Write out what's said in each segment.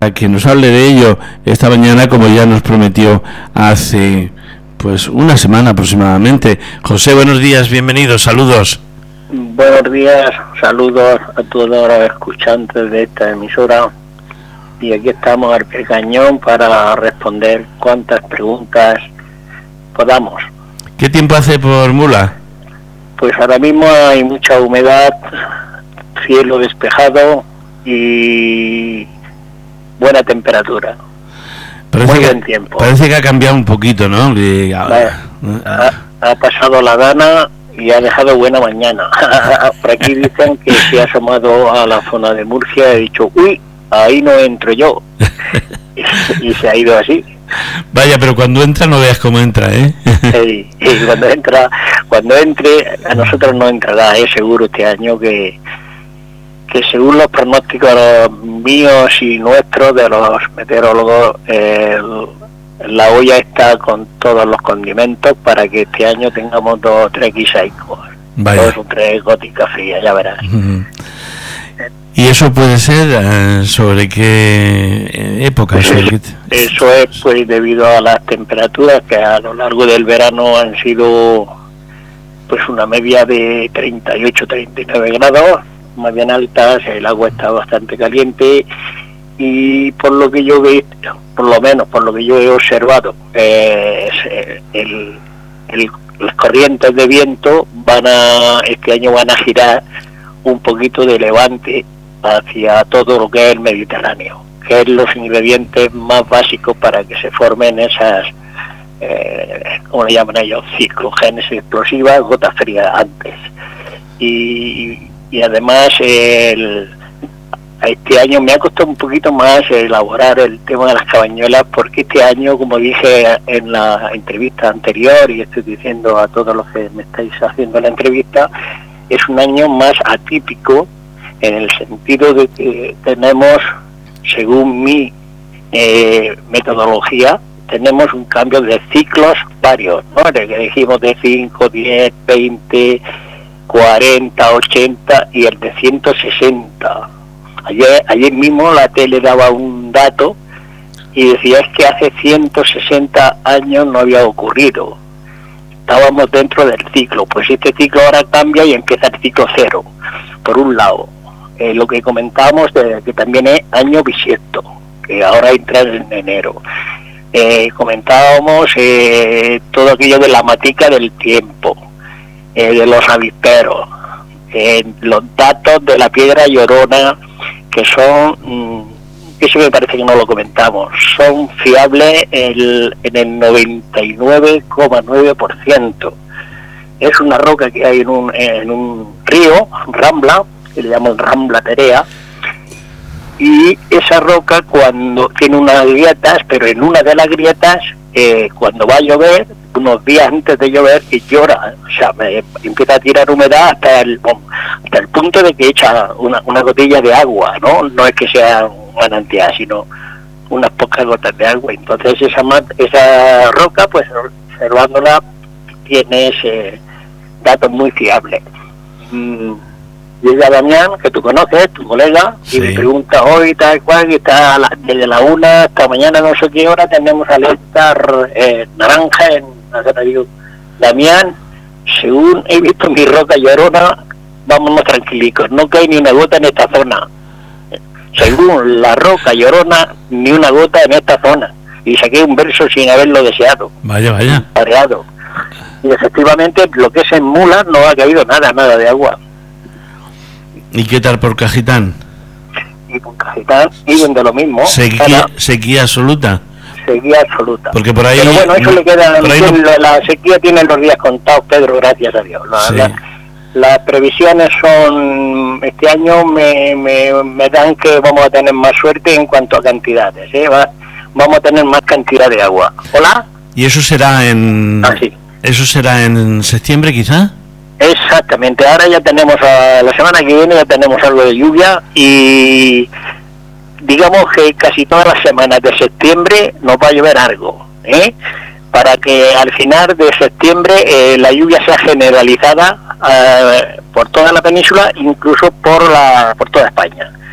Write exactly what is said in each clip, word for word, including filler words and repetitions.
que nos hable de ello esta mañana, como ya nos prometió hace pues una semana aproximadamente. José, buenos días, bienvenidos, saludos. Buenos días, saludos a todos los escuchantes de esta emisora, y aquí estamos al pie del cañón para responder cuantas preguntas podamos. ¿Qué tiempo hace por Mula? Pues ahora mismo hay mucha humedad, cielo despejado y buena temperatura. Parece Muy que, buen tiempo. Parece que ha cambiado un poquito, ¿no? Y, ha, ha, ha pasado la gana y ha dejado buena mañana. Por aquí dicen que se ha asomado a la zona de Murcia y ha dicho, uy, ahí no entro yo. y, y se ha ido así. Vaya, pero cuando entra no veas cómo entra, ¿eh? Sí, y cuando entra, cuando entre, a nosotros no entrará, es seguro este año que que según los pronósticos míos y nuestros de los meteorólogos, eh, la olla está con todos los condimentos para que este año tengamos dos o tres guisaicos, dos o tres góticas frías, ya verás. Uh-huh. ¿Y eso puede ser eh, sobre qué época? Pues sobre eso, qué... eso es pues debido a las temperaturas que a lo largo del verano han sido pues una media de treinta y ocho a treinta y nueve grados, más bien altas, el agua está bastante caliente y por lo que yo veo, por lo menos por lo que yo he observado, eh, el, el, las corrientes de viento van a este año van a girar un poquito de levante hacia todo lo que es el Mediterráneo, que es los ingredientes más básicos para que se formen esas, eh, ¿cómo le llaman ellos? Ciclogénesis explosiva, gotas frías antes. Y Y además el, este año me ha costado un poquito más elaborar el tema de las cabañuelas, porque este año, como dije en la entrevista anterior, y estoy diciendo a todos los que me estáis haciendo la entrevista, es un año más atípico en el sentido de que tenemos, según mi eh, metodología, tenemos un cambio de ciclos varios, ¿no? De que dijimos de cinco, diez, veinte... cuarenta, ochenta y el de ciento sesenta. Ayer, ayer mismo la tele daba un dato y decía es que hace ciento sesenta años no había ocurrido. Estábamos dentro del ciclo. Pues este ciclo ahora cambia y empieza el ciclo cero. Por un lado, eh, lo que comentábamos de, que también es año bisiesto, que ahora entra en enero. Eh, comentábamos eh, todo aquello de la matica del tiempo. Eh, de los avisperos, eh, los datos de la piedra llorona, que son, mmm, eso me parece que no lo comentamos, son fiables el, en el noventa y nueve coma nueve por ciento. Es una roca que hay en un, en un río, Rambla, que le llaman Rambla Terea, y esa roca cuando tiene unas grietas, pero en una de las grietas, eh, cuando va a llover, unos días antes de llover, que llora, o sea, me empieza a tirar humedad hasta el hasta el punto de que echa una, una gotilla de agua, ¿no? No es que sea un manantial, sino unas pocas gotas de agua. Entonces esa esa roca, pues observándola, tiene ese datos muy fiables. Mm, llega Damián, que tú conoces, tu colega, sí, y me pregunta hoy tal cual, que está la, desde la una hasta mañana no sé qué hora tenemos alerta eh, naranja en la zona. Digo, Damián, según he visto mi roca llorona, vámonos tranquilicos, no cae ni una gota en esta zona. Según la roca llorona, ni una gota en esta zona. Y saqué un verso sin haberlo deseado. Vaya, vaya. Pareado. Y efectivamente, lo que es en Mula no ha caído nada, nada de agua. ¿Y qué tal por Cajitán? Y por Cajitán viven de lo mismo. Sequía, sequía absoluta. Sequía absoluta. Porque por ahí... Pero bueno, eso no, le queda... No, la, la sequía tiene los días contados, Pedro, gracias a Dios. La, sí. la, las previsiones son... Este año me, me, me dan que vamos a tener más suerte en cuanto a cantidades, ¿eh? Va, vamos a tener más cantidad de agua. ¿Hola? ¿Y eso será en... Ah, sí. ¿Eso será en septiembre, quizá? Exactamente, ahora ya tenemos, a, la semana que viene ya tenemos algo de lluvia y digamos que casi todas las semanas de septiembre nos va a llover algo, ¿eh? Para que al final de septiembre eh, la lluvia sea generalizada eh, por toda la península, incluso por la por toda España.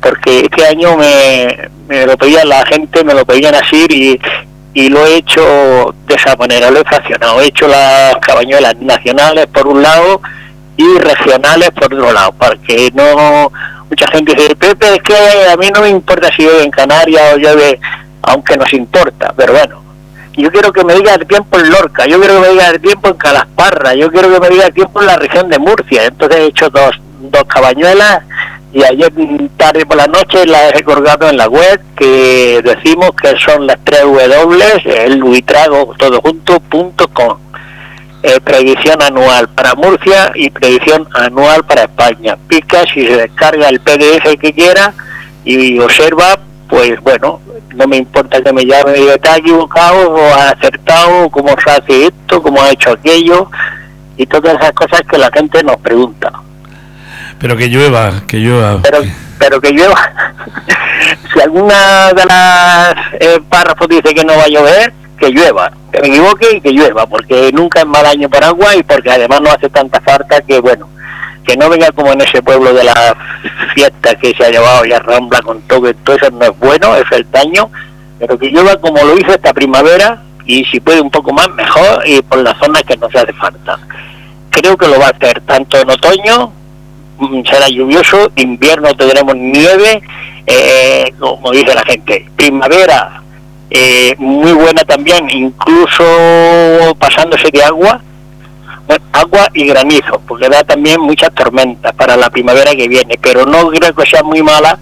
porque este año me, me lo pedía la gente, me lo pedían así y, y lo he hecho de esa manera, lo he fraccionado. He hecho las cabañuelas nacionales por un lado y regionales por otro lado, porque no... Mucha gente dice, Pepe, es que a mí no me importa si llueve en Canarias o llueve, aunque nos importa, pero bueno, yo quiero que me diga el tiempo en Lorca, yo quiero que me diga el tiempo en Calasparra, yo quiero que me diga el tiempo en la región de Murcia. Entonces he hecho dos, dos cabañuelas y ayer tarde por la noche las he colgado en la web, que decimos que son las tres W, el luitrago todo junto punto com. Eh, previsión anual para Murcia y previsión anual para España. Pica si se descarga el P D F que quiera y observa, pues bueno, no me importa que me llame y diga, está equivocado o ha acertado, cómo se hace esto, cómo ha hecho aquello, y todas esas cosas que la gente nos pregunta. Pero que llueva, que llueva. Pero, pero que llueva. Si alguna de las eh, párrafos dice que no va a llover, que llueva, que me equivoque y que llueva, porque nunca es mal año por agua y porque además no hace tanta falta que, bueno, que no venga como en ese pueblo de la fiesta que se ha llevado ya Rambla con todo, que todo eso no es bueno, es el daño, pero que llueva como lo hizo esta primavera y si puede un poco más mejor y por las zonas que nos hace falta. Creo que lo va a hacer tanto en otoño, será lluvioso, invierno tendremos nieve, eh, como dice la gente, primavera Eh, muy buena también, incluso pasándose de agua, bueno, agua y granizo, porque da también muchas tormentas para la primavera que viene, pero no creo que sea muy mala,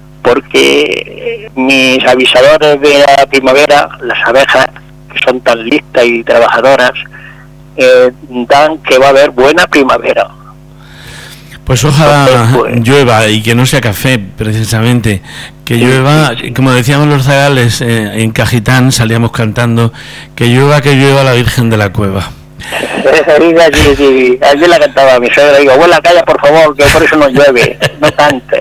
porque mis avisadores de la primavera, las abejas, que son tan listas y trabajadoras, eh, dan que va a haber buena primavera. Pues ojalá pues, llueva y que no sea café, precisamente. Que llueva, como decíamos los zagales eh, en Cajitán, salíamos cantando, que llueva, que llueva la Virgen de la Cueva. Sí, sí, allí la cantaba mi suegra, digo, abuela, calla por favor, que por eso no llueve, no cante.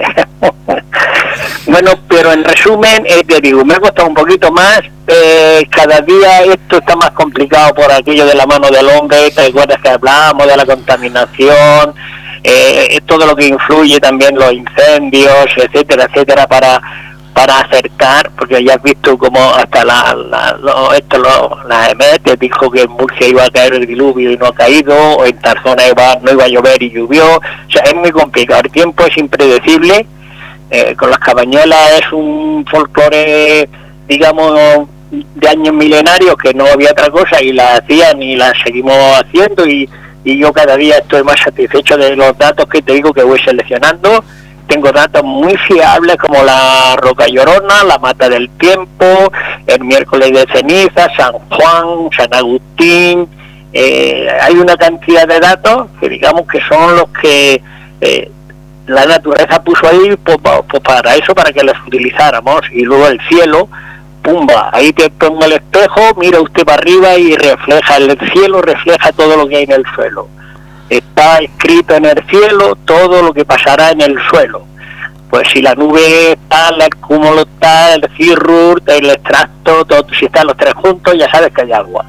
Bueno, pero en resumen, eh, te digo, me ha costado un poquito más, eh, cada día esto está más complicado por aquello de la mano del hombre, te acuerdas que hablábamos de la contaminación, eh, todo lo que influye también los incendios, etcétera, etcétera, para para acertar, porque ya has visto como hasta la, la, lo, esto, lo, la E M E T dijo que en Murcia iba a caer el diluvio y no ha caído, o en Tarzona iba, no iba a llover y llovió, o sea, es muy complicado, el tiempo es impredecible, eh, con las cabañuelas es un folclore, digamos, de años milenarios que no había otra cosa y la hacían y la seguimos haciendo y, y yo cada día estoy más satisfecho de los datos que te digo que voy seleccionando. Tengo datos muy fiables como la Roca Llorona, la Mata del Tiempo, el miércoles de ceniza, San Juan, San Agustín. Eh, hay una cantidad de datos que digamos que son los que eh, la naturaleza puso ahí pues, pues para eso, para que los utilizáramos. Y luego el cielo, pumba, ahí te pongo el espejo, mira usted para arriba y refleja el cielo, refleja todo lo que hay en el suelo. Está escrito en el cielo todo lo que pasará en el suelo. Pues si la nube está, el cúmulo está, el cirrur, el extracto, todo, si están los tres juntos ya sabes que hay agua.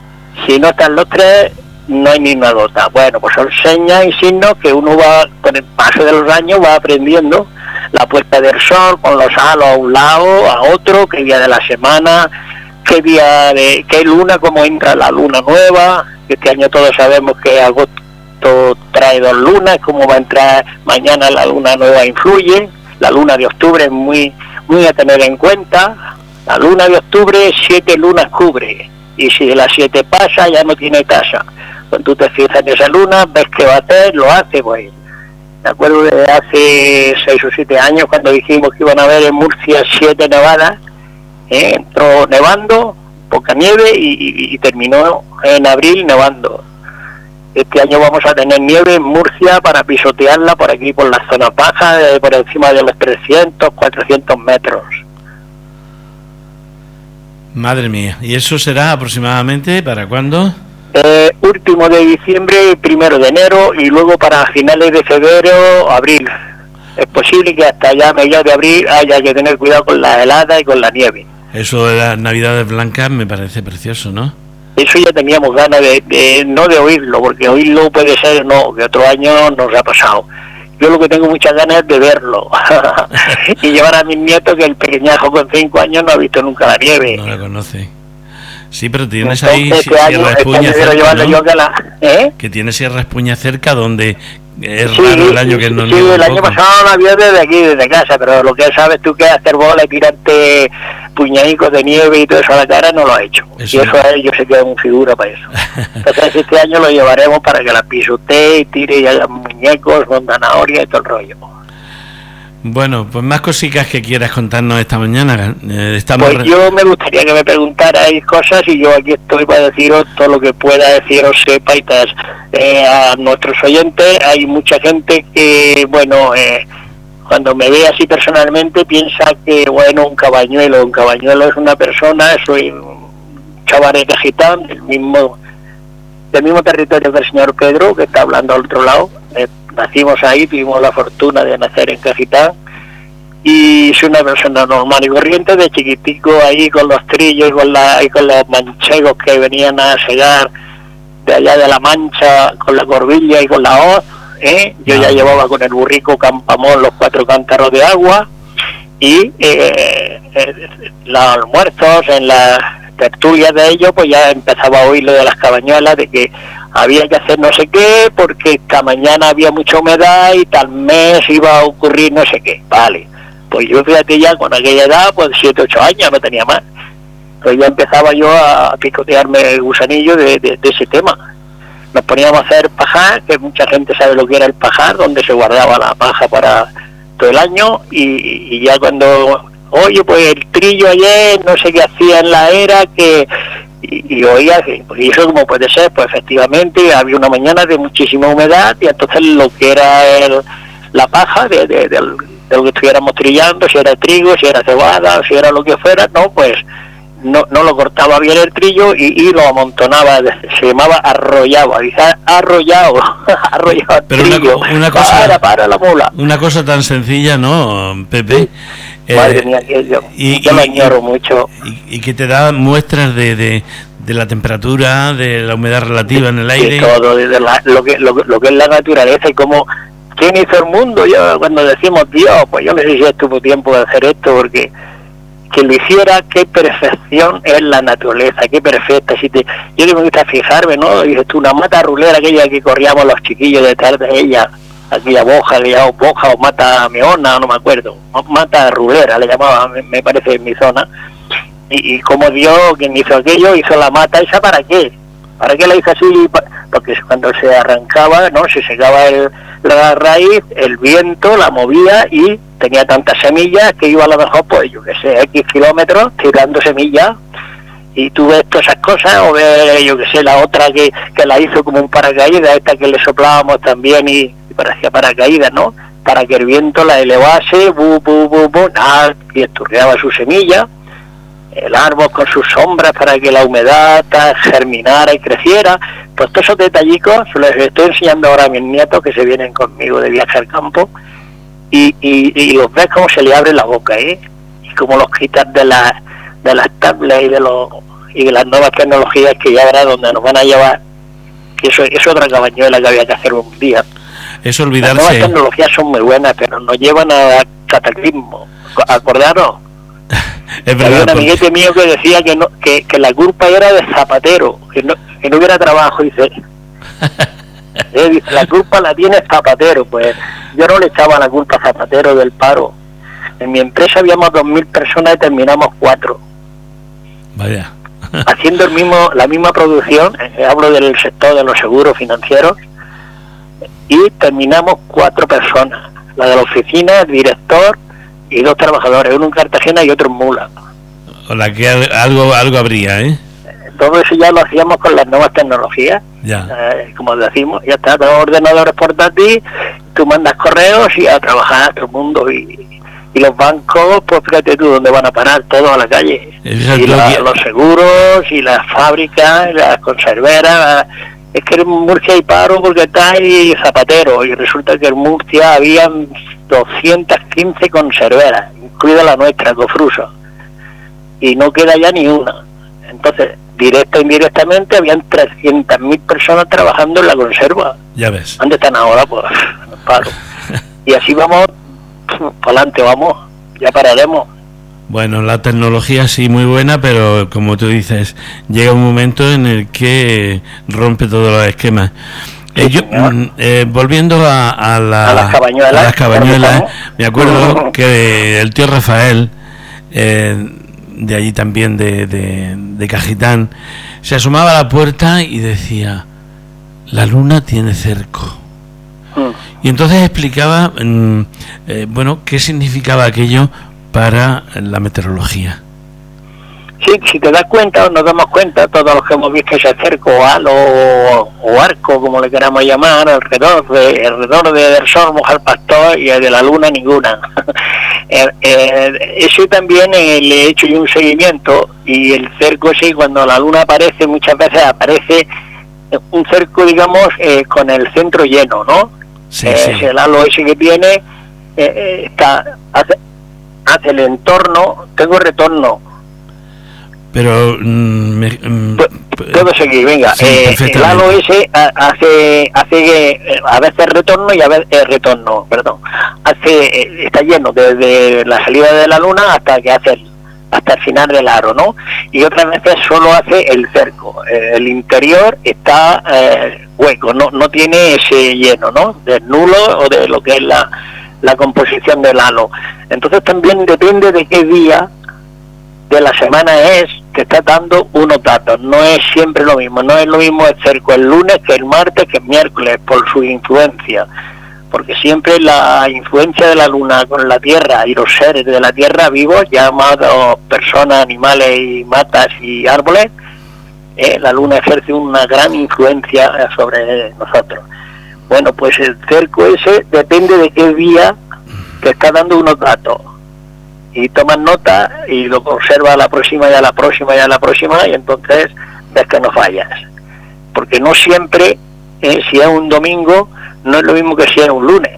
Si no están los tres, no hay ni una gota. Bueno, pues son señas y signos que uno va, con el paso de los años, va aprendiendo. La puesta del sol, con los halos a un lado, a otro, qué día de la semana, qué día de, qué luna, cómo entra la luna nueva. Este año todos sabemos que agosto trae dos lunas, cómo va a entrar mañana la luna nueva influye, la luna de octubre es muy muy a tener en cuenta, la luna de octubre siete lunas cubre, y si de las siete pasa ya no tiene tasa. Cuando tú te fijas en esa luna, ves que va a hacer, lo hace, pues. Me acuerdo de hace seis o siete años cuando dijimos que iban a haber en Murcia siete nevadas, ¿eh? Entró nevando, poca nieve y, y, y terminó en abril nevando. Este año vamos a tener nieve en Murcia para pisotearla por aquí, por la zona baja, eh, por encima de los trescientos, cuatrocientos metros. Madre mía, ¿y eso será aproximadamente para cuándo? Eh, último de diciembre, primero de enero y luego para finales de febrero, abril. Es posible que hasta ya a mediados de abril haya que tener cuidado con la helada y con la nieve. Eso de las Navidades blancas me parece precioso, ¿no? Eso ya teníamos ganas de, de, no de oírlo, porque oírlo puede ser, no, que otro año nos ha pasado, yo lo que tengo muchas ganas es de verlo y llevar a mis nietos, que el pequeñajo con cinco años no ha visto nunca la nieve. No la conoce. Sí, pero tienes Entonces, ahí este Sierra año, Espuña este año cerca, ¿no? yo que, la, ¿eh? que tiene Sierra Espuña cerca, donde es sí, raro el año que no sí, nieva el un año poco. pasado la vio desde aquí, desde casa, pero lo que sabes tú que es hacer bola y tirarte puñadicos de nieve y todo eso a la cara, no lo ha hecho. Eso y eso no. es, yo sé que es un figura para eso. Entonces este año lo llevaremos para que la pisotee y tire y haga muñecos con zanahoria y todo el rollo. Bueno, pues más cositas que quieras contarnos esta mañana. Eh, estamos Pues re- yo me gustaría que me preguntarais cosas y yo aquí estoy para deciros todo lo que pueda deciros, sepa y tal. Eh, a nuestros oyentes hay mucha gente que, bueno, eh, cuando me ve así personalmente piensa que, bueno, un cabañuelo, un cabañuelo es una persona, soy un chaval de Cajitán, del mismo, del mismo territorio que el señor Pedro, que está hablando al otro lado. Eh, nacimos ahí, tuvimos la fortuna de nacer en Cajitán. Y soy una persona normal y corriente, de chiquitico ahí con los trillos y con, la, y con los manchegos que venían a segar de allá de la Mancha, con la Corbilla y con la hoz, ¿eh? Yo ya llevaba con el burrico Campamón los cuatro cántaros de agua y eh, eh, los almuerzos, en las tertulias de ellos, pues ya empezaba a oír lo de las cabañuelas, de que había que hacer no sé qué porque esta mañana había mucha humedad y tal mes iba a ocurrir no sé qué, vale. Pues yo fíjate ya con aquella edad, pues siete, ocho años, no tenía más. Pues ya empezaba yo a picotearme el gusanillo de, de, de ese tema. Nos poníamos a hacer pajar, que mucha gente sabe lo que era el pajar, donde se guardaba la paja para todo el año, y, y ya cuando, oye, pues el trillo ayer, no sé qué hacía en la era, que... Y, y oía, que, pues, y eso como puede ser, pues efectivamente había una mañana de muchísima humedad, y entonces lo que era el, la paja de, de, del... de lo que estuviéramos trillando, si era trigo, si era cebada, si era lo que fuera, no, pues no, no lo cortaba bien el trillo y, y lo amontonaba, se llamaba arrollado, dice arrollado, arrollado el Pero trillo, una, una cosa, para, para la mula. Una cosa tan sencilla, ¿no, Pepe? Sí. Madre Eh, mía, que yo, y, yo lo y, añoro y, mucho. Y, y que te da muestras de, de, de la temperatura, de la humedad relativa en el aire. Y todo, de la, lo, que, lo, lo que es la naturaleza y cómo... ¿Quién hizo el mundo? Yo cuando decimos Dios, pues yo no sé si estuvo tiempo de hacer esto, porque que lo hiciera, qué perfección es la naturaleza, qué perfecta. Si te, yo me gusta fijarme, ¿no? Dices tú, una mata rulera, aquella que corríamos los chiquillos detrás de ella, aquella boja, le llamamos boja o mata meona, no me acuerdo, mata rulera le llamaba, me, me parece, en mi zona. Y, y como Dios, quien hizo aquello, hizo la mata esa, ¿para qué? ¿Para qué la hizo así? Porque cuando se arrancaba, ¿no? Se secaba el, la raíz, el viento la movía y tenía tantas semillas que iba a lo mejor, pues yo qué sé, X kilómetros tirando semillas. Y tú ves todas esas cosas, o ves, yo qué sé, la otra que, que la hizo como un paracaídas, esta que le soplábamos también y, y parecía paracaídas, ¿no? Para que el viento la elevase, bu, bu, bu, bu, nada, y esturreaba su semilla. El árbol con sus sombras para que la humedad germinara y creciera. Pues todos esos detallicos les estoy enseñando ahora a mis nietos que se vienen conmigo de viaje al campo y, y, y los ves como se le abre la boca, ¿eh? Y como los quitas de, la, de las tablets y de, los, y de las nuevas tecnologías que ya verá donde nos van a llevar, que eso es otra cabañuela que había que hacer un día. Es olvidarse. Las nuevas tecnologías son muy buenas, pero nos llevan a cataclismo. ¿Acordaros? Es verdad, había un porque... amiguete mío que decía que no que, que la culpa era de Zapatero, que no, que no hubiera trabajo, dice. eh, dice, la culpa la tiene Zapatero. Pues yo no le echaba la culpa a Zapatero del paro. En mi empresa habíamos dos mil personas y terminamos cuatro. Vaya. Haciendo el mismo la misma producción, eh, hablo del sector de los seguros financieros, y terminamos cuatro personas. La de la oficina, el director y dos trabajadores, uno en Cartagena y otro en Mula. O la que algo algo habría, ¿eh? Todo eso ya lo hacíamos con las nuevas tecnologías. Ya. Eh, como decimos, ya está, tenemos ordenadores portátiles, tú mandas correos y a trabajar a todo el mundo. Y, y los bancos, pues fíjate tú dónde van a parar, todos a la calle. Y la, que... los seguros, y las fábricas, y las conserveras. Es que en Murcia hay paro porque está ahí Zapatero, y resulta que en Murcia habían doscientas quince conserveras, incluida la nuestra, Cofruso, y no queda ya ni una. Entonces, directa e indirectamente, habían trescientas mil personas trabajando en la conserva. Ya ves. ¿Dónde están ahora? Pues, en el paro. y así vamos, para adelante vamos, ya pararemos. Bueno, la tecnología sí muy buena, pero como tú dices, llega un momento en el que rompe todos los esquemas. Sí, eh, yo, eh, volviendo a, a, la, a las cabañuelas, a las cabañuelas me acuerdo que el tío Rafael, eh, de allí también, de, de, de Cajitán, se asomaba a la puerta y decía: la luna tiene cerco. Mm. Y entonces explicaba, eh, bueno, qué significaba aquello para la meteorología. Sí, si te das cuenta, o nos damos cuenta, todos los que hemos visto ese cerco o halo o arco, como le queramos llamar, alrededor de, alrededor de del sol moja el pastor y el de la luna ninguna. eh, eh, ese también eh, le he hecho yo un seguimiento, y el cerco sí, cuando la luna aparece, muchas veces aparece un cerco, digamos, eh, con el centro lleno, ¿no? Sí, eh, sí. El halo ese que tiene, eh, eh, está hace, hace el entorno, tengo retorno. Pero mm, me, mm, puedo seguir, venga. Sí, eh, el halo ese hace hace a veces retorno y a veces eh, retorno, perdón. Hace eh, está lleno desde la salida de la luna hasta que hace el, hasta el final del aro, ¿no? Y otras veces solo hace el cerco. Eh, el interior está eh, hueco, no no tiene ese lleno, ¿no? Del nulo o de lo que es la la composición del halo. Entonces también depende de qué día de la semana es que está dando unos datos. No es siempre lo mismo, no es lo mismo el cerco el lunes que el martes que el miércoles, por su influencia, porque siempre la influencia de la luna con la tierra y los seres de la tierra vivos, llamados personas, animales y matas y árboles, eh, la luna ejerce una gran influencia sobre nosotros. Bueno, pues el cerco ese depende de qué día te está dando unos datos, y tomas nota y lo observas a la próxima y a la próxima y a la próxima, y entonces ves que no fallas, porque no siempre, eh, si es un domingo, no es lo mismo que si es un lunes,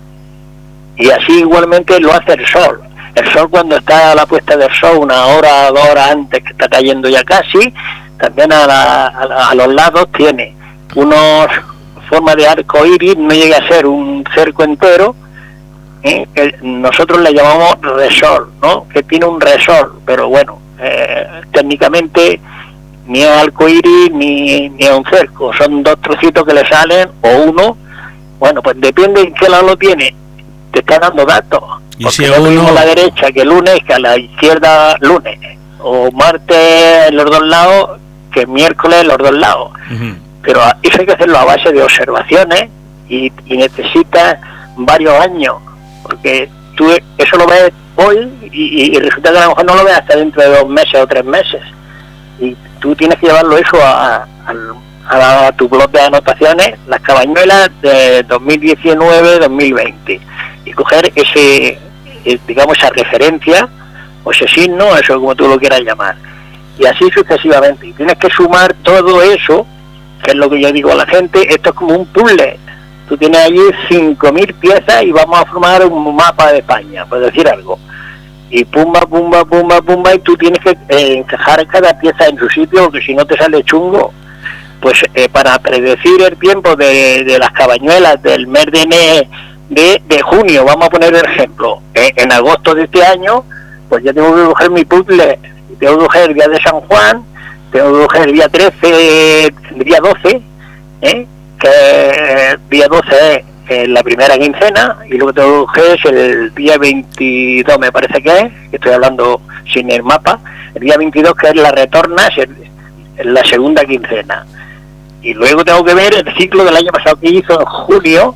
y así igualmente lo hace el sol. El sol, cuando está a la puesta del sol, una hora, dos horas antes, que está cayendo ya casi, también a, la, a, la, a los lados tiene unos forma de arco iris, no llega a ser un cerco entero, ¿eh? Que nosotros le llamamos resol, ¿no? Que tiene un resol, pero bueno, eh, técnicamente ni es arco iris ni, ni es un cerco, son dos trocitos que le salen, o uno. Bueno, pues depende en qué lado lo tiene, te está dando datos. ¿Y porque si no uno... mismo a la derecha que lunes, que a la izquierda lunes, o martes en los dos lados que miércoles en los dos lados. Uh-huh. Pero eso hay que hacerlo a base de observaciones, y, y necesitas varios años, porque tú eso lo ves hoy y, y resulta que a lo mejor no lo ves hasta dentro de dos meses o tres meses, y tú tienes que llevarlo eso a, a, a, a tu blog de anotaciones, las cabañuelas de dos mil diecinueve dos mil veinte, y coger ese, digamos, esa referencia o ese signo, eso como tú lo quieras llamar, y así sucesivamente, y tienes que sumar todo eso, que es lo que yo digo a la gente. Esto es como un puzzle. Tú tienes allí cinco mil piezas y vamos a formar un mapa de España, por decir algo. Y pumba, pumba, pumba, pumba, y tú tienes que eh, encajar cada pieza en su sitio, porque si no te sale chungo. Pues eh, para predecir el tiempo de, de las cabañuelas del mes de, de, de junio, vamos a poner el ejemplo, eh, en agosto de este año, pues ya tengo que coger mi puzzle, y tengo que coger el día de San Juan, tengo que coger el día trece, el día doce, ¿eh? Que el día doce es la primera quincena, y luego tengo que coger es el día veintidós, me parece que es, que estoy hablando sin el mapa, el día veintidós, que es la retorna, es, el, es la segunda quincena, y luego tengo que ver el ciclo del año pasado que hizo en julio,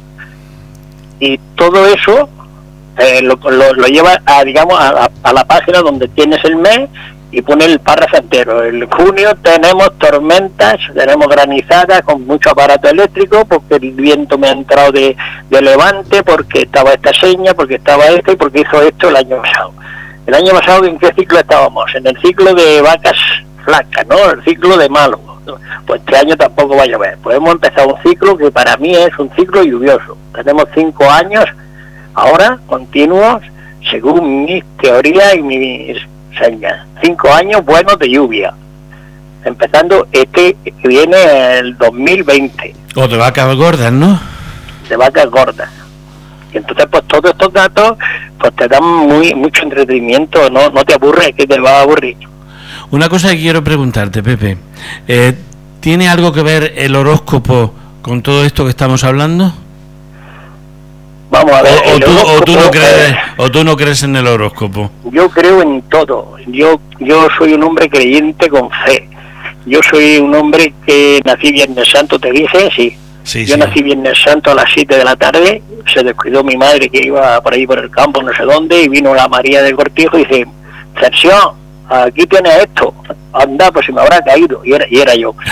y todo eso eh, lo, lo, lo lleva a, digamos, a, a, a la página donde tienes el mes, y pone el párrafo entero. En junio tenemos tormentas, tenemos granizadas con mucho aparato eléctrico, porque el viento me ha entrado de, de levante, porque estaba esta seña, porque estaba esto, y porque hizo esto el año pasado. El año pasado, ¿en qué ciclo estábamos? En el ciclo de vacas flacas, ¿no? El ciclo de malo. Pues este año tampoco va a llover. Pues hemos empezado un ciclo que para mí es un ciclo lluvioso. Tenemos cinco años ahora continuos, según mis teorías y mis señas, cinco años buenos de lluvia, empezando este que viene el dos mil veinte. O de vacas gordas, ¿no? De vacas gordas. Y entonces pues todos estos datos pues te dan muy mucho entretenimiento, no no te aburres, que te va a aburrir. Una cosa que quiero preguntarte, Pepe, eh, ¿tiene algo que ver el horóscopo con todo esto que estamos hablando? Vamos a ver, o, o, tú, o, tú no crees, eh, o tú no crees en el horóscopo. Yo creo en todo. Yo yo soy un hombre creyente con fe. Yo soy un hombre que nací Viernes Santo, te dije, sí. sí yo sí. nací Viernes Santo a las siete de la tarde, se descuidó mi madre que iba por ahí por el campo, no sé dónde, y vino la María del Cortijo y dice, Sergio, aquí tienes esto, anda, pues se me habrá caído, y era, y era yo.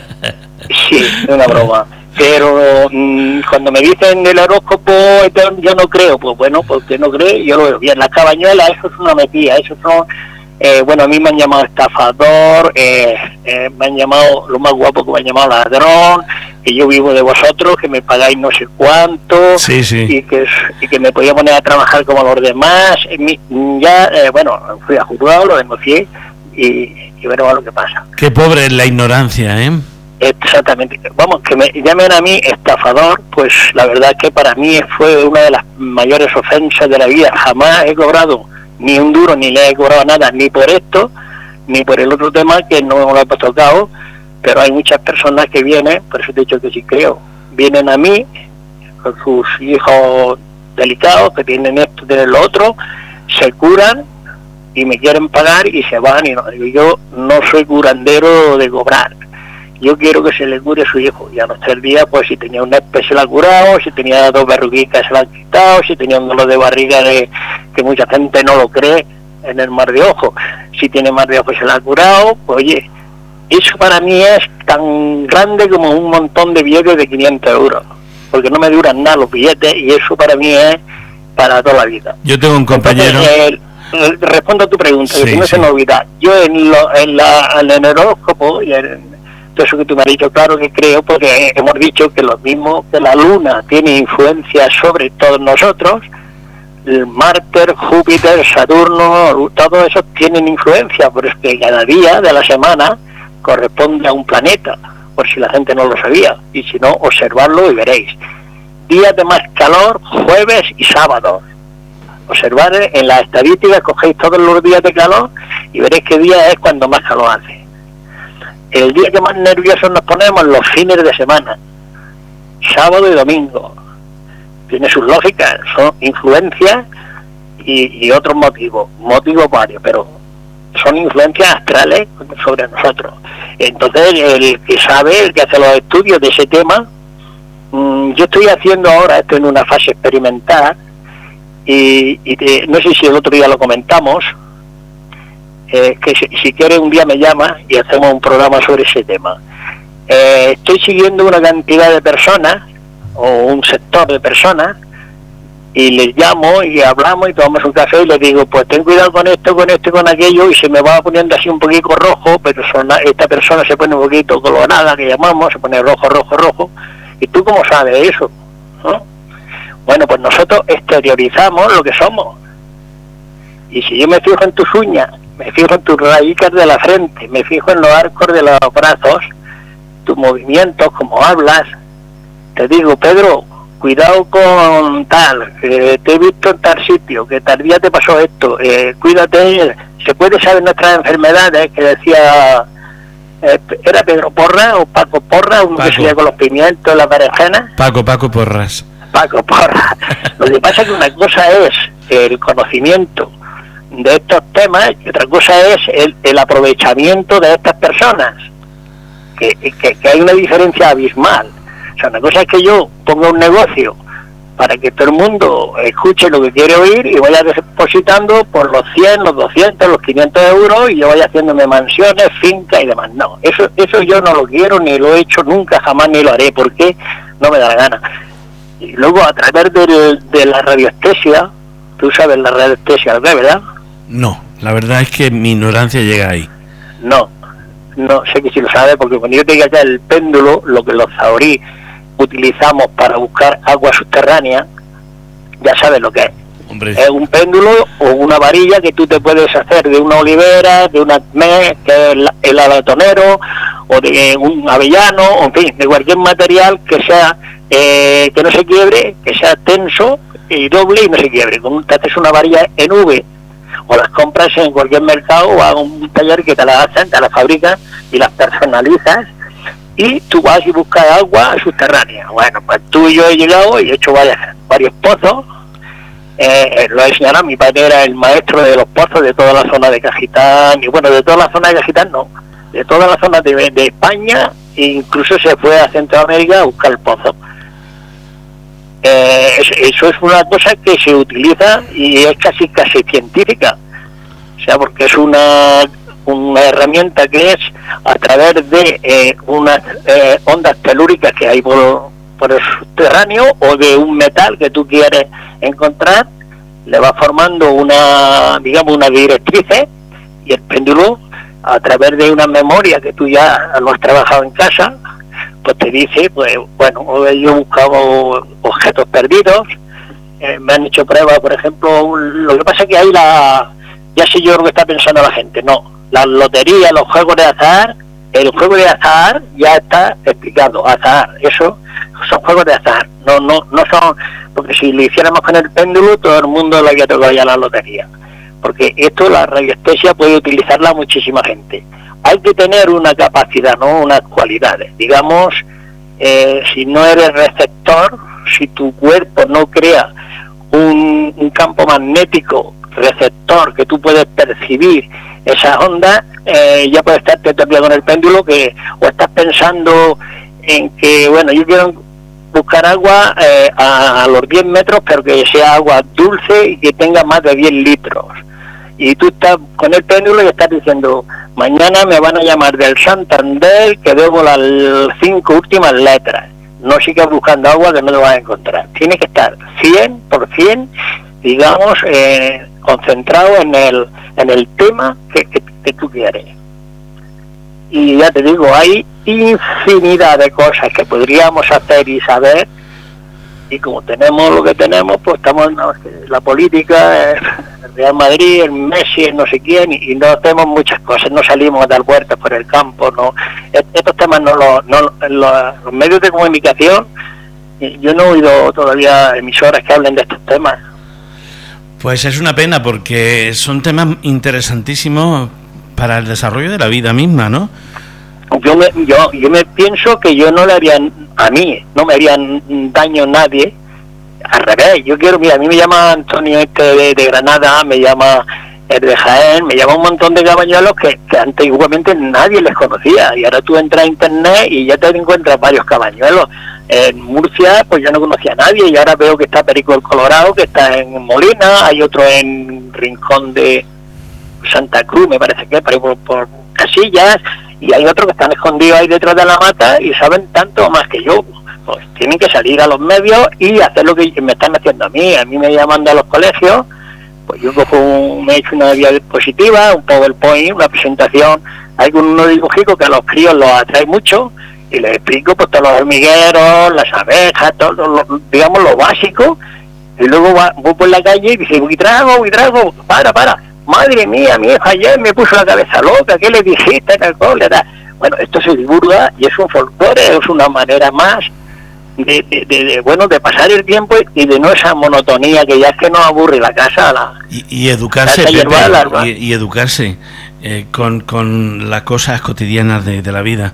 Sí, es una broma. Pero mmm, cuando me dicen el horóscopo, yo no creo, pues bueno, porque no creo, yo lo veo bien. Las cabañuelas, eso es una metida, eso son, eh, bueno, a mí me han llamado estafador, eh, eh, me han llamado, lo más guapo que me han llamado ladrón, que yo vivo de vosotros, que me pagáis no sé cuánto, sí, sí. Y, que, y que me podía poner a trabajar como los demás. Mi, ya, eh, bueno, fui a juzgado, lo denuncié, y, y veremos lo que pasa. Qué pobre es la ignorancia, ¿eh? Exactamente. Vamos, que me llamen a mí estafador, pues la verdad que para mí fue una de las mayores ofensas de la vida. Jamás he cobrado ni un duro, ni le he cobrado nada, ni por esto, ni por el otro tema que no lo he tocado, pero hay muchas personas que vienen, por eso te he dicho que sí creo, vienen a mí con sus hijos delicados, que tienen esto, tienen lo otro, se curan y me quieren pagar y se van, y no, yo no soy curandero de cobrar. Yo quiero que se le cure a su hijo. Y a los tres días, pues si tenía un herpes se la ha curado, si tenía dos verruguitas se la han quitado, si tenía un dolor de barriga de que mucha gente no lo cree en el mar de ojo, si tiene mar de ojo se la ha curado, pues oye, eso para mí es tan grande como un montón de billetes de quinientos euros, porque no me duran nada los billetes y eso para mí es para toda la vida. Yo tengo un compañero... Entonces, eh, respondo a tu pregunta, sí, que no sí. se me olvida. Yo en, lo, en, la, en el horóscopo y en eso que tú me has dicho, claro que creo, porque hemos dicho que lo mismo que la luna tiene influencia sobre todos nosotros, el Marte, Júpiter, Saturno, todos esos tienen influencia, pero es que cada día de la semana corresponde a un planeta, por si la gente no lo sabía, y si no, observarlo y veréis. Días de más calor, jueves y sábados. Observar en las estadísticas, cogéis todos los días de calor y veréis qué día es cuando más calor hace. El día que más nerviosos nos ponemos, los fines de semana, sábado y domingo. Tiene sus lógicas, son influencias y, y otros motivos, motivos varios, pero son influencias astrales sobre nosotros. Entonces, el que sabe, el que hace los estudios de ese tema, mmm, yo estoy haciendo ahora, estoy en una fase experimental, y, y te, no sé si el otro día lo comentamos, Eh, que si, si quieres un día me llama y hacemos un programa sobre ese tema. Eh, estoy siguiendo una cantidad de personas o un sector de personas y les llamo y hablamos y tomamos un café y les digo, pues ten cuidado con esto, con esto y con aquello, y se me va poniendo así un poquito rojo, pero son, esta persona se pone un poquito colorada, que llamamos, se pone rojo, rojo, rojo. ¿Y tú cómo sabes eso? ¿No? Bueno, pues nosotros exteriorizamos lo que somos. Y si yo me fijo en tus uñas, me fijo en tus raíces de la frente, me fijo en los arcos de los brazos, tus movimientos, como hablas, te digo, Pedro, cuidado con tal, eh, te he visto en tal sitio, que tal día te pasó esto, eh, cuídate, se puede saber nuestras enfermedades, que decía, eh, ¿era Pedro Porras o Paco Porras, uno que salía con los pimientos, las berenjenas? Paco, Paco Porras. Paco Porras. Lo que pasa es que una cosa es el conocimiento de estos temas y otra cosa es el, el aprovechamiento de estas personas, que, que, que hay una diferencia abismal. O sea, una cosa es que yo ponga un negocio para que todo el mundo escuche lo que quiere oír y vaya depositando por los cien, los doscientos, los quinientos euros y yo vaya haciéndome mansiones, fincas y demás. No, eso eso yo no lo quiero, ni lo he hecho nunca, jamás, ni lo haré, porque no me da la gana. Y luego a través de, de la radiestesia, tú sabes la radiestesia, ¿verdad? No, la verdad es que mi ignorancia llega ahí. No, no sé que si lo sabes, porque cuando yo te diga ya el péndulo, lo que los zahorí utilizamos para buscar agua subterránea, ya sabes lo que es. Hombre. Es un péndulo o una varilla que tú te puedes hacer de una olivera, de una acmé, que es el, el alatonero, o de un avellano, o en fin, de cualquier material que sea, eh, que no se quiebre, que sea tenso, y doble y no se quiebre. Como te haces una varilla en V, o las compras en cualquier mercado o a un taller que te las hacen, te las fabrican y las personalizas, y tú vas y buscas agua subterránea. Bueno, pues tú y yo he llegado y he hecho varias, varios pozos. Eh, lo he enseñado, mi padre era el maestro de los pozos de toda la zona de Cajitán, y bueno, de toda la zona de Cajitán no, de toda la zona de, de España, e incluso se fue a Centroamérica a buscar el pozo. Eh, eso, eso es una cosa que se utiliza y es casi casi científica, o sea, porque es una una herramienta que es a través de eh, unas eh, ondas telúricas que hay por, por el subterráneo, o de un metal que tú quieres encontrar, le va formando una, digamos, una directrices, y el péndulo, a través de una memoria que tú ya lo has trabajado en casa, pues te dice, pues bueno, yo he buscado objetos perdidos, eh, me han hecho pruebas, por ejemplo, lo que pasa es que hay la, ya sé yo lo que está pensando la gente, no, las loterías, los juegos de azar, el juego de azar ya está explicado, azar, eso son juegos de azar, no no no son, porque si lo hiciéramos con el péndulo, todo el mundo le había tocado ya la lotería, porque esto, la radiestesia, puede utilizarla muchísima gente. Hay que tener una capacidad, ¿no? Unas cualidades, digamos, eh, si no eres receptor, si tu cuerpo no crea un, un campo magnético receptor que tú puedes percibir esas ondas, eh, ya puedes estar todo el día con el péndulo, que o estás pensando en que, bueno, yo quiero buscar agua eh, a, a los diez metros, pero que sea agua dulce y que tenga más de diez litros. Y tú estás con el péndulo y estás diciendo, mañana me van a llamar del Santander que debo las cinco últimas letras. No sigas buscando agua que no lo vas a encontrar. Tienes que estar cien por ciento, digamos, eh, concentrado en el en el tema que, que, que tú quieres. Y ya te digo, hay infinidad de cosas que podríamos hacer y saber, y como tenemos lo que tenemos, pues estamos, no, la política, el Real Madrid, el Messi, el no sé quién, y, y no hacemos muchas cosas, no salimos a dar vueltas por el campo, no, estos temas no los, no, los, los medios de comunicación, yo no he oído todavía emisoras que hablen de estos temas. Pues es una pena, porque son temas interesantísimos para el desarrollo de la vida misma, ¿no? Yo me, yo, yo me pienso que yo no le haría, a mí, no me haría daño a nadie, al revés, yo quiero, mira, a mí me llama Antonio este de, de Granada, me llama el de Jaén, me llama un montón de cabañuelos que, que antiguamente nadie les conocía, y ahora tú entras a internet y ya te encuentras varios cabañuelos. En Murcia, pues yo no conocía a nadie, y ahora veo que está Perico el Colorado, que está en Molina, hay otro en Rincón de Santa Cruz, me parece que por, por, por Casillas, y hay otros que están escondidos ahí detrás de la mata y saben tanto más que yo. Pues tienen que salir a los medios y hacer lo que me están haciendo a mí. A mí me llaman de los colegios, pues yo cojo un, me he hecho una diapositiva, un PowerPoint, una presentación, hay unos dibujitos que a los críos los atrae mucho, y les explico pues todos los hormigueros, las abejas, todo lo, digamos lo básico, y luego va, voy por la calle y dice, Buitrago, Buitrago, para, para, madre mía, mi hija ayer me puso la cabeza loca, ¿qué le dijiste? Bueno, esto se divulga y es un folclore, es una manera más de, de, de, de bueno, de pasar el tiempo y de no esa monotonía que ya es que nos aburre la casa. La, y, y educarse, la Pepe, y, y educarse eh, con, con las cosas cotidianas de, de la vida.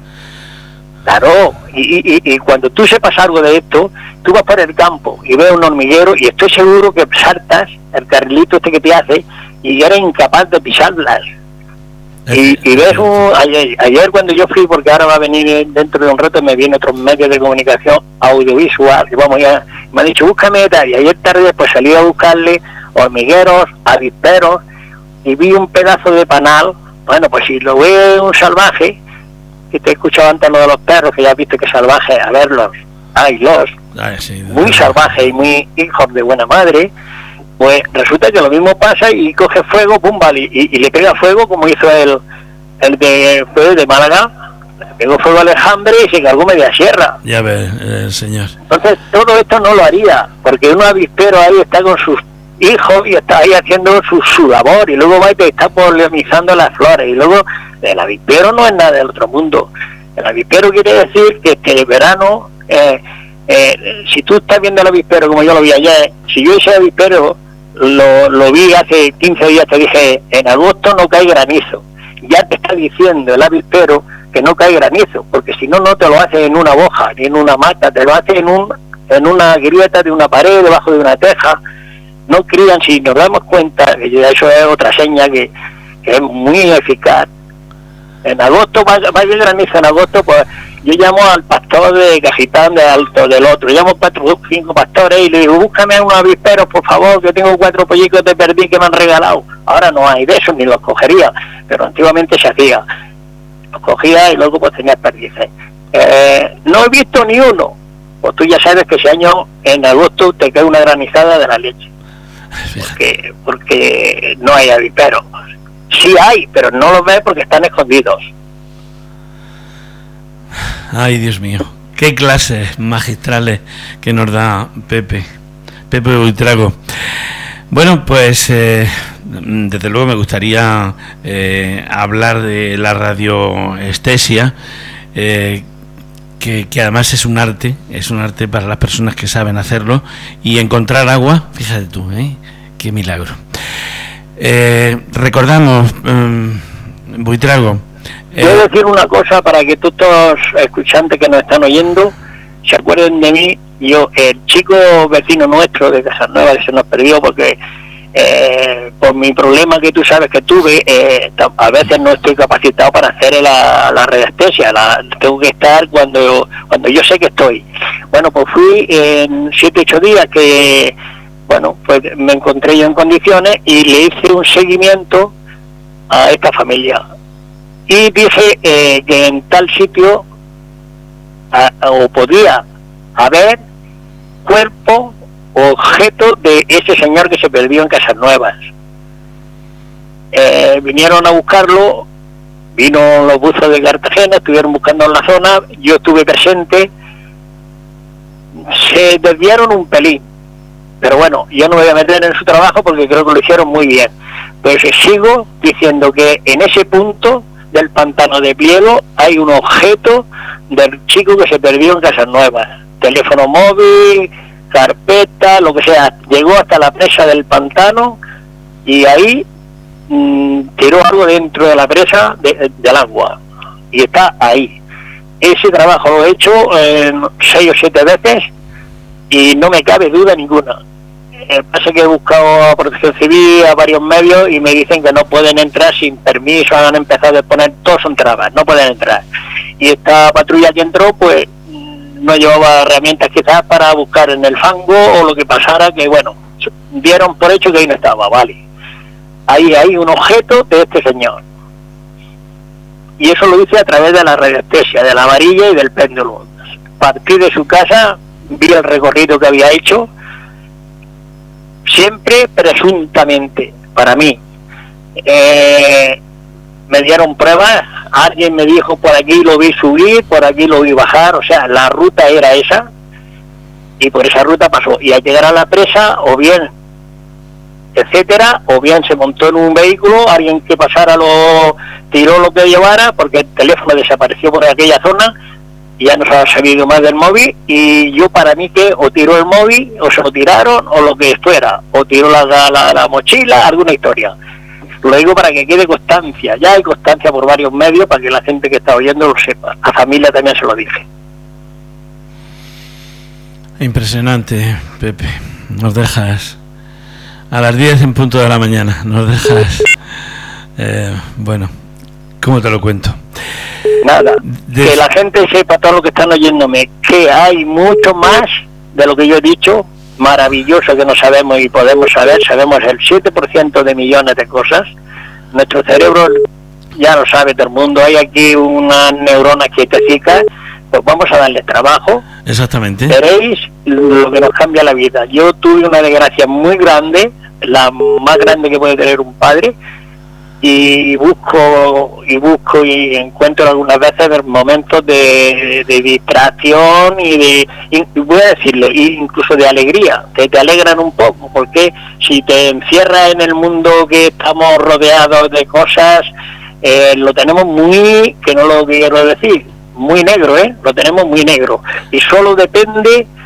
Claro, y, y, y cuando tú sepas algo de esto, tú vas por el campo y ves un hormiguero y estoy seguro que saltas el carrilito este que te hace y eres incapaz de pisarlas. Y, y ves un, ayer, ayer cuando yo fui, porque ahora va a venir dentro de un rato, me viene otros medios de comunicación audiovisual, y vamos ya, me ha dicho búscame tal, y ayer tarde pues salí a buscarle hormigueros, avisperos, y vi un pedazo de panal. Bueno, pues si lo ve un salvaje, que te he escuchado antes lo de los perros, que ya has visto que salvaje, a verlos, hay los, ah, sí, muy salvajes y muy hijos de buena madre, pues resulta que lo mismo pasa y coge fuego, pum, vale, y, y le pega fuego como hizo el el de, fue de Málaga, le pegó fuego a Alejandre y se cargó media sierra. Ya ves, eh, señor. Entonces todo esto no lo haría, porque un avispero ahí está con sus hijos y está ahí haciendo su, su labor, y luego va y te está polinizando las flores, y luego el avispero no es nada del otro mundo. El avispero quiere decir que este verano eh, Eh, si tú estás viendo el avispero como yo lo vi ayer, si yo ese avispero lo, lo vi hace quince días, te dije, en agosto no cae granizo. Ya te está diciendo el avispero que no cae granizo, porque si no, no te lo hace en una boja, ni en una mata, te lo hace en un en una grieta de una pared, debajo de una teja. No crían, si nos damos cuenta, que eso es otra seña que, que es muy eficaz. En agosto, va, va a ir granizo en agosto, pues yo llamo al pastor de Cajitán, de Alto, del otro, llamo cuatro o cinco pastores y le digo, búscame unos avisperos, por favor, que tengo cuatro pollicos de perdí que me han regalado. Ahora no hay de eso, ni los cogería, pero antiguamente se hacía. Los cogía y luego pues tenía perdices. Eh, no he visto ni uno. Pues tú ya sabes que ese año, en agosto, te cae una granizada de la leche. Porque, porque no hay avisperos. Sí hay, pero no los ves porque están escondidos. Ay, Dios mío, qué clases magistrales que nos da Pepe, Pepe Buitrago. Bueno, pues eh, desde luego me gustaría eh, hablar de la radioestesia, eh, que, que además es un arte, es un arte para las personas que saben hacerlo, y encontrar agua, fíjate tú, ¿eh? Qué milagro. Eh, recordamos, eh, Buitrago. Quiero eh, decir una cosa para que todos los escuchantes que nos están oyendo se acuerden de mí. Yo, el chico vecino nuestro de Casanueva, que se nos perdió porque eh, por mi problema que tú sabes que tuve, eh, a veces no estoy capacitado para hacer la, la radiestesia, la, tengo que estar cuando cuando yo sé que estoy. Bueno, pues fui en siete, ocho días que, bueno, pues me encontré yo en condiciones y le hice un seguimiento a esta familia. Y dije eh, que en tal sitio a, o podía haber cuerpo o objeto de ese señor que se perdió en Casanuevas. Eh, vinieron a buscarlo, vino los buzos de Cartagena, estuvieron buscando en la zona, yo estuve presente, se desviaron un pelín, pero bueno, yo no me voy a meter en su trabajo porque creo que lo hicieron muy bien. Pues sigo diciendo que en ese punto del pantano de Pliego hay un objeto del chico que se perdió en Casanuevas, teléfono móvil, carpeta, lo que sea, llegó hasta la presa del pantano y ahí mmm, tiró algo dentro de la presa de, del agua y está ahí. Ese trabajo lo he hecho eh, seis o siete veces y no me cabe duda ninguna. Eh, pasa que he buscado a Protección Civil, a varios medios, y me dicen que no pueden entrar sin permiso, han empezado a poner, todos son trabas, no pueden entrar. Y esta patrulla que entró, pues, no llevaba herramientas quizás para buscar en el fango o lo que pasara, que bueno, dieron por hecho que ahí no estaba, vale. Ahí hay un objeto de este señor. Y eso lo hice a través de la radiestesia, de la varilla y del péndulo. Partí de su casa, vi el recorrido que había hecho, siempre presuntamente, para mí. Eh, me dieron pruebas, alguien me dijo por aquí lo vi subir, por aquí lo vi bajar, o sea, la ruta era esa, y por esa ruta pasó. Y al llegar a la presa, o bien, etcétera, o bien se montó en un vehículo, alguien que pasara lo tiró lo que llevara, porque el teléfono desapareció por aquella zona, y ya no se ha sabido más del móvil, y yo para mí que o tiró el móvil, o se lo tiraron, o lo que esto era, o tiró la, la, la mochila, alguna historia. Lo digo para que quede constancia, ya hay constancia por varios medios, para que la gente que está oyendo lo sepa. A familia también se lo dije. Impresionante, Pepe. Nos dejas a las diez en punto de la mañana, nos dejas, eh, bueno, ¿cómo te lo cuento? Nada, de... que la gente sepa, todo lo que están oyéndome, que hay mucho más de lo que yo he dicho, maravilloso, que no sabemos y podemos saber, sabemos el siete por ciento de millones de cosas. Nuestro cerebro ya lo sabe todo el mundo, hay aquí unas neuronas quietecicas, pues vamos a darles trabajo. Exactamente. Veréis lo que nos cambia la vida. Yo tuve una desgracia muy grande, la más grande que puede tener un padre, y busco y busco y encuentro algunas veces momentos de, de distracción y de, y voy a decirlo, incluso de alegría, que te alegran un poco, porque si te encierras en el mundo que estamos rodeados de cosas, eh, lo tenemos muy, que no lo quiero decir, muy negro, ¿eh? Lo tenemos muy negro, y solo depende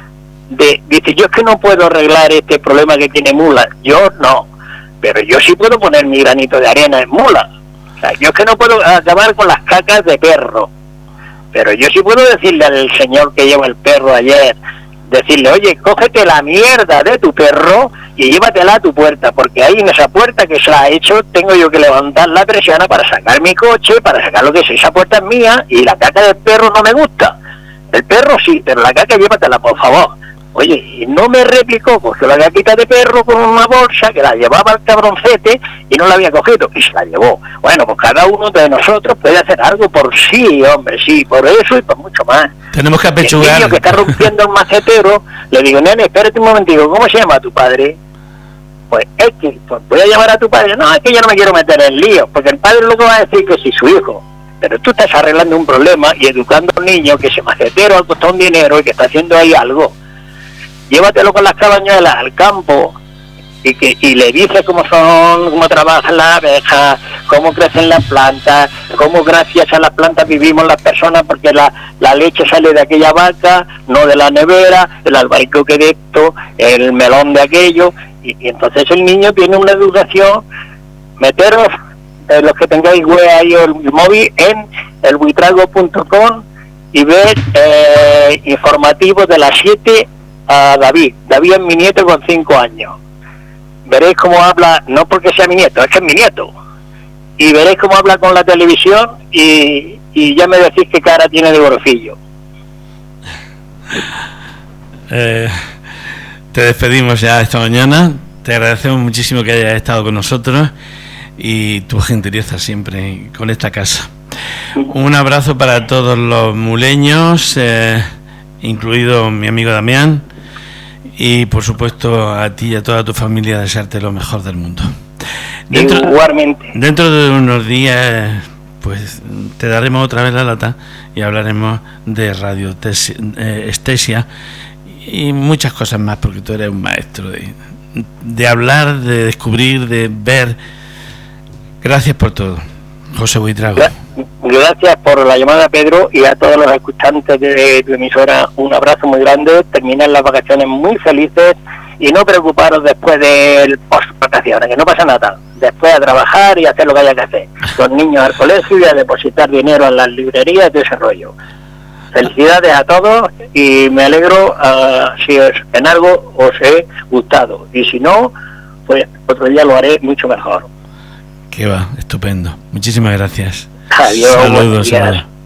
de, dice, yo es que no puedo arreglar este problema que tiene Mula, yo no, pero yo sí puedo poner mi granito de arena en Mula. O sea, yo es que no puedo acabar con las cacas de perro, pero yo sí puedo decirle al señor que lleva el perro ayer, decirle, oye, cógete la mierda de tu perro y llévatela a tu puerta, porque ahí en esa puerta que se la ha hecho, tengo yo que levantar la persiana para sacar mi coche, para sacar lo que sea, esa puerta es mía y la caca del perro no me gusta. El perro sí, pero la caca llévatela, por favor. Oye, y no me replicó, cogió la caquita de perro con una bolsa que la llevaba al cabroncete y no la había cogido, y se la llevó. Bueno, pues cada uno de nosotros puede hacer algo por sí, hombre, sí, por eso y por mucho más. Tenemos que apechugar. El niño que está rompiendo el macetero, le digo, nene, espérate un momentico, ¿cómo se llama tu padre? Pues es que, pues voy a llamar a tu padre. No, es que yo no me quiero meter en lío, porque el padre lo que va a decir que sí, su hijo. Pero tú estás arreglando un problema y educando a un niño que ese macetero ha costado un dinero y que está haciendo ahí algo. Llévatelo con las cabañuelas al campo y que y le dices cómo son, cómo trabajan las abejas, cómo crecen las plantas, cómo gracias a las plantas vivimos las personas, porque la, la leche sale de aquella vaca, no de la nevera, el albaricoque de esto, el melón de aquello, y, y entonces el niño tiene una educación. Meteros, eh, los que tengáis web ahí o el móvil, en el buitrago punto com y ver eh, informativos de las siete a David. David es mi nieto con cinco años. Veréis cómo habla, no porque sea mi nieto, es que es mi nieto. Y veréis cómo habla con la televisión y, y ya me decís qué cara tiene de gorofillo. Eh, te despedimos ya esta mañana. Te agradecemos muchísimo que hayas estado con nosotros y tu gentileza siempre con esta casa. Un abrazo para todos los muleños, eh, incluido mi amigo Damián. Y por supuesto a ti y a toda tu familia desearte lo mejor del mundo. Dentro, Igualmente. Dentro de unos días pues te daremos otra vez la lata y hablaremos de radiestesia y muchas cosas más, porque tú eres un maestro de, de hablar, de descubrir, de ver. Gracias por todo, José Buitrago. Gracias por la llamada, Pedro, y a todos los escuchantes de tu emisora un abrazo muy grande. Terminan las vacaciones muy felices y no preocuparos después del post-vacaciones, que no pasa nada. Después a trabajar y hacer lo que haya que hacer. Los niños al colegio y a depositar dinero en las librerías de ese rollo. Felicidades a todos y me alegro uh, si os, en algo os he gustado. Y si no, pues otro día lo haré mucho mejor. Que va, estupendo. Muchísimas gracias. Adiós. Saludos. Saludos.